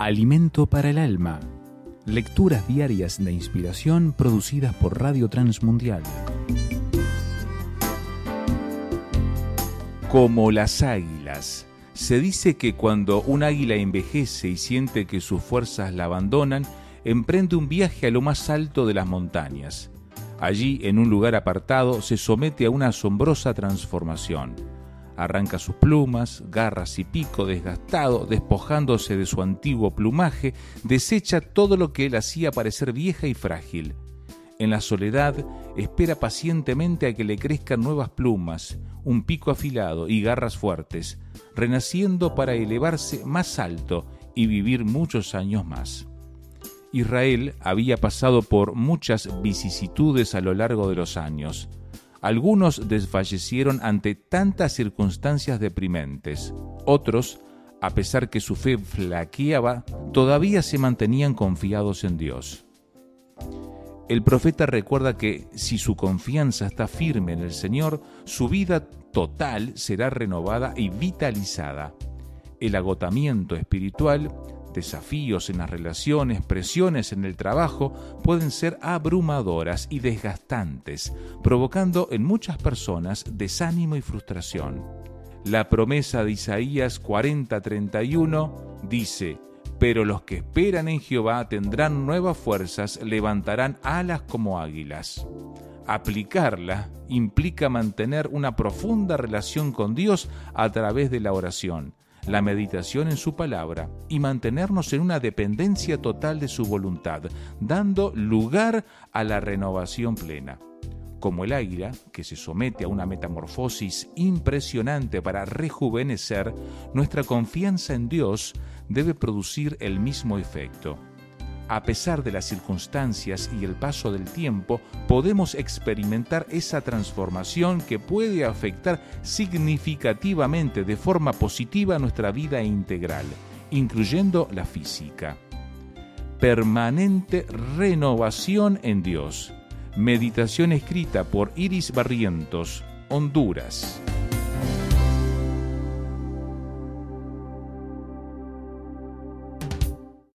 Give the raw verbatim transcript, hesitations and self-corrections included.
Alimento para el alma. Lecturas diarias de inspiración producidas por Radio Transmundial. Como las águilas. Se dice que cuando un águila envejece y siente que sus fuerzas la abandonan, emprende un viaje a lo más alto de las montañas. Allí, en un lugar apartado, se somete a una asombrosa transformación. Arranca sus plumas, garras y pico desgastado, despojándose de su antiguo plumaje, desecha todo lo que él hacía parecer vieja y frágil. En la soledad, espera pacientemente a que le crezcan nuevas plumas, un pico afilado y garras fuertes, renaciendo para elevarse más alto y vivir muchos años más. Israel había pasado por muchas vicisitudes a lo largo de los años. Algunos desfallecieron ante tantas circunstancias deprimentes. Otros, a pesar que su fe flaqueaba, todavía se mantenían confiados en Dios. El profeta recuerda que si su confianza está firme en el Señor, su vida total será renovada y vitalizada. El agotamiento espiritual, desafíos en las relaciones, presiones en el trabajo pueden ser abrumadoras y desgastantes, provocando en muchas personas desánimo y frustración. La promesa de Isaías cuarenta treinta y uno dice: «Pero los que esperan en Jehová tendrán nuevas fuerzas, levantarán alas como águilas». Aplicarla implica mantener una profunda relación con Dios a través de la oración, la meditación en su palabra y mantenernos en una dependencia total de su voluntad, dando lugar a la renovación plena. Como el águila, que se somete a una metamorfosis impresionante para rejuvenecer, nuestra confianza en Dios debe producir el mismo efecto. A pesar de las circunstancias y el paso del tiempo, podemos experimentar esa transformación que puede afectar significativamente de forma positiva nuestra vida integral, incluyendo la física. Permanente renovación en Dios. Meditación escrita por Iris Barrientos, Honduras.